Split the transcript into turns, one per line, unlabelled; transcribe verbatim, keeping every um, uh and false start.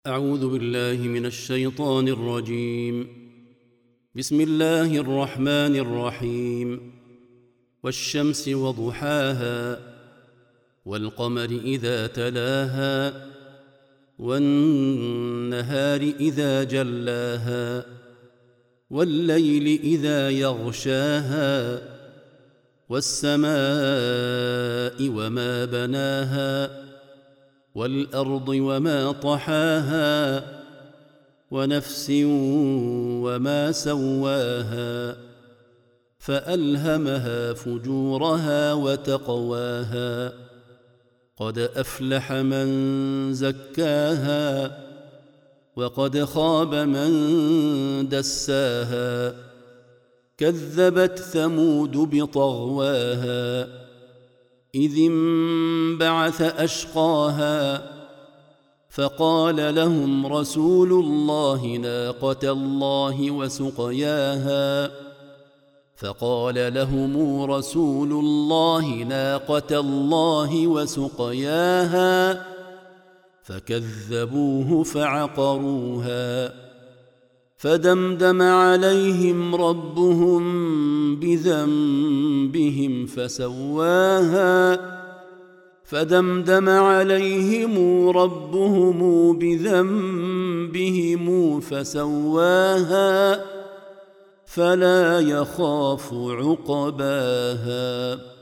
أعوذ بالله من الشيطان الرجيم. بسم الله الرحمن الرحيم. والشمس وضحاها والقمر إذا تلاها والنهار إذا جلاها والليل إذا يغشاها والسماء وما بناها والأرض وما طحاها ونفس وما سواها فألهمها فجورها وتقواها قد أفلح من زكاها وقد خاب من دساها كذبت ثمود بطغواها إذ انبعث أشقاها فقال لهم رسول الله ناقة الله وسقياها فقال لهم رسول الله ناقة الله وسقياها فكذبوه فعقروها فدمدم عليهم ربهم بذنبهم فسواها فدمدم عليهم ربهم بذنبهم فسواها فلا يخاف عقباها.